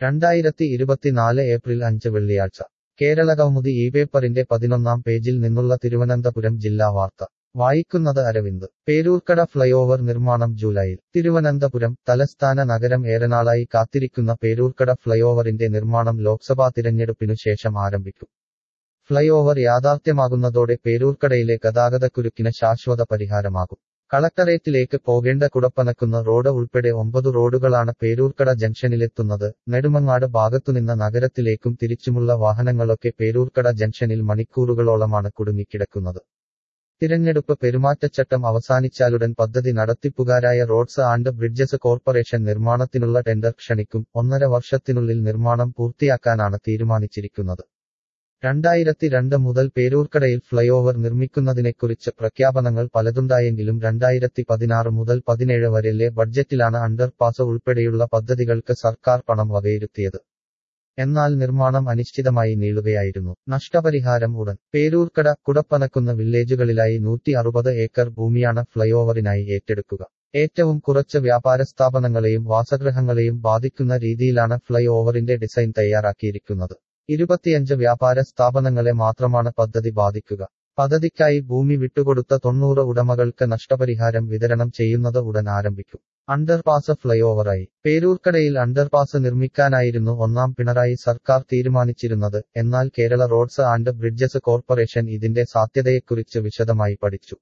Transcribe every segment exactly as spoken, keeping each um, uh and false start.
രണ്ടായിരത്തി ഇരുപത്തിനാല് ഏപ്രിൽ അഞ്ച് വെള്ളിയാഴ്ച കേരളകൗമുദി ഈ പേപ്പറിന്റെ പതിനൊന്നാം പേജിൽ നിന്നുള്ള തിരുവനന്തപുരം ജില്ലാ വാർത്ത വായിക്കുന്നത് അരവിന്ദ്. പേരൂർക്കട ഫ്ലൈഓവർ നിർമ്മാണം ജൂലൈയിൽ. തിരുവനന്തപുരം തലസ്ഥാന നഗരം ഏറെനാളായി കാത്തിരിക്കുന്ന പേരൂർക്കട ഫ്ലൈഓവറിന്റെ നിർമ്മാണം ലോക്സഭാ തിരഞ്ഞെടുപ്പിനു ശേഷം ആരംഭിക്കും. ഫ്ലൈഓവർ യാഥാർത്ഥ്യമാകുന്നതോടെ പേരൂർക്കടയിലെ ഗതാഗതക്കുരുക്കിന് ശാശ്വത പരിഹാരമാകും. കളക്ടറേറ്റിലേക്ക് പോകേണ്ട കുടപ്പനക്കുന്ന റോഡ് ഉൾപ്പെടെ ഒമ്പത് റോഡുകളാണ് പേരൂർക്കട ജംഗ്ഷനിലെത്തുന്നത്. നെടുമങ്ങാട് ഭാഗത്തുനിന്ന് നഗരത്തിലേക്കും തിരിച്ചുമുള്ള വാഹനങ്ങളൊക്കെ പേരൂർക്കട ജംഗ്ഷനിൽ മണിക്കൂറുകളോളമാണ് കുടുങ്ങിക്കിടക്കുന്നത്. തിരഞ്ഞെടുപ്പ് പെരുമാറ്റച്ചട്ടം അവസാനിച്ചാലുടൻ പദ്ധതി നടത്തിപ്പുകാരായ റോഡ്സ് ആൻഡ് ബ്രിഡ്ജസ് കോർപ്പറേഷൻ നിർമ്മാണത്തിനുള്ള ടെൻഡർ ക്ഷണിക്കും. ഒന്നര വർഷത്തിനുള്ളിൽ നിർമ്മാണം പൂർത്തിയാക്കാനാണ് തീരുമാനിച്ചിരിക്കുന്നത്. രണ്ടായിരത്തി രണ്ട് മുതൽ പേരൂർക്കടയിൽ ഫ്ലൈഓവർ നിർമ്മിക്കുന്നതിനെക്കുറിച്ച് പ്രഖ്യാപനങ്ങൾ പലതുണ്ടായെങ്കിലും രണ്ടായിരത്തി പതിനാറ് മുതൽ പതിനേഴ് വരെയിലെ ബഡ്ജറ്റിലാണ് അണ്ടർപാസ് ഉൾപ്പെടെയുള്ള പദ്ധതികൾക്ക് സർക്കാർ പണം വകയിരുത്തിയത്. എന്നാൽ നിർമ്മാണം അനിശ്ചിതമായി നീളുകയായിരുന്നു. നഷ്ടപരിഹാരം ഉടൻ. പേരൂർക്കട കുടപ്പനക്കുന്ന് വില്ലേജുകളിലായി നൂറ്റി അറുപത് ഏക്കർ ഭൂമിയാണ് ഫ്ലൈഓവറിനായി ഏറ്റെടുക്കുക. ഏറ്റവും കുറച്ച് വ്യാപാര സ്ഥാപനങ്ങളെയും വാസഗൃഹങ്ങളെയും ബാധിക്കുന്ന രീതിയിലാണ് ഫ്ലൈ ഓവറിന്റെ ഡിസൈൻ തയ്യാറാക്കിയിരിക്കുന്നത്. ഇരുപത്തിയഞ്ച് വ്യാപാര സ്ഥാപനങ്ങളെ മാത്രമാണ് പദ്ധതി ബാധിക്കുക. പദ്ധതിക്കായി ഭൂമി വിട്ടുകൊടുത്ത തൊണ്ണൂറ് ഉടമകൾക്ക് നഷ്ടപരിഹാരം വിതരണം ചെയ്യുന്നത് ഉടൻ ആരംഭിക്കും. അണ്ടർപാസ് ഫ്ലൈഓവറായി. പേരൂർക്കടയിൽ അണ്ടർപാസ് നിർമ്മിക്കാനായിരുന്നു ഒന്നാം പിണറായി സർക്കാർ തീരുമാനിച്ചിരുന്നത്. എന്നാൽ Kerala roads and bridges corporation ഇതിന്റെ സാധ്യതയെക്കുറിച്ച് വിശദമായി പഠിച്ചു.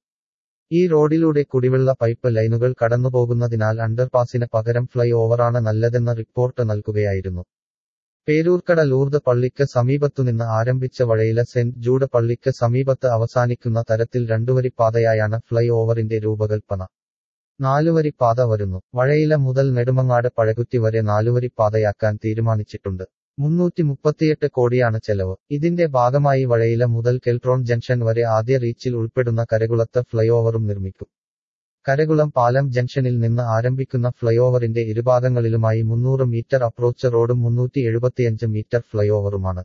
ഈ റോഡിലൂടെ കുടിവെള്ള പൈപ്പ് ലൈനുകൾ കടന്നുപോകുന്നതിനാൽ അണ്ടർപാസിന് പകരം ഫ്ലൈ ഓവറാണ് നല്ലതെന്ന റിപ്പോർട്ട് നൽകുകയായിരുന്നു. പേരൂർക്കട ലൂർദ് പള്ളിക്ക് സമീപത്തുനിന്ന് ആരംഭിച്ച വഴയില സെന്റ് ജൂഡ് പള്ളിക്ക് സമീപത്ത് അവസാനിക്കുന്ന തരത്തിൽ രണ്ടുവരിപ്പാതയായാണ് ഫ്ലൈ ഓവറിന്റെ രൂപകൽപ്പന. നാലുവരിപ്പാത വരുന്നു. വഴയില മുതൽ നെടുമങ്ങാട് പഴകുറ്റി വരെ നാലുവരിപ്പാതയാക്കാൻ തീരുമാനിച്ചിട്ടുണ്ട്. മുന്നൂറ്റി മുപ്പത്തിയെട്ട് കോടിയാണ് ചെലവ്. ഇതിന്റെ ഭാഗമായി വഴയില മുതൽ കെൽട്രോൺ ജംഗ്ഷൻ വരെ ആദ്യ റീച്ചിൽ ഉൾപ്പെടുന്ന കരകുളത്ത് ഫ്ലൈഓവറും നിർമ്മിക്കും. കരകുളം പാലം ജംഗ്ഷനിൽ നിന്ന് ആരംഭിക്കുന്ന ഫ്ലൈഓവറിന്റെ ഇരുഭാഗങ്ങളിലുമായി മുന്നൂറ് മീറ്റർ അപ്രോച്ച് റോഡും മുന്നൂറ്റി എഴുപത്തിയഞ്ച് മീറ്റർ ഫ്ലൈഓവറുമാണ്.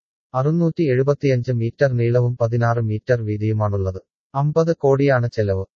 അറുന്നൂറ്റി എഴുപത്തിയഞ്ച് മീറ്റർ നീളവും പതിനാറ് മീറ്റർ വീതിയുമാണുള്ളത്. അമ്പത് കോടിയാണ് ചെലവ്.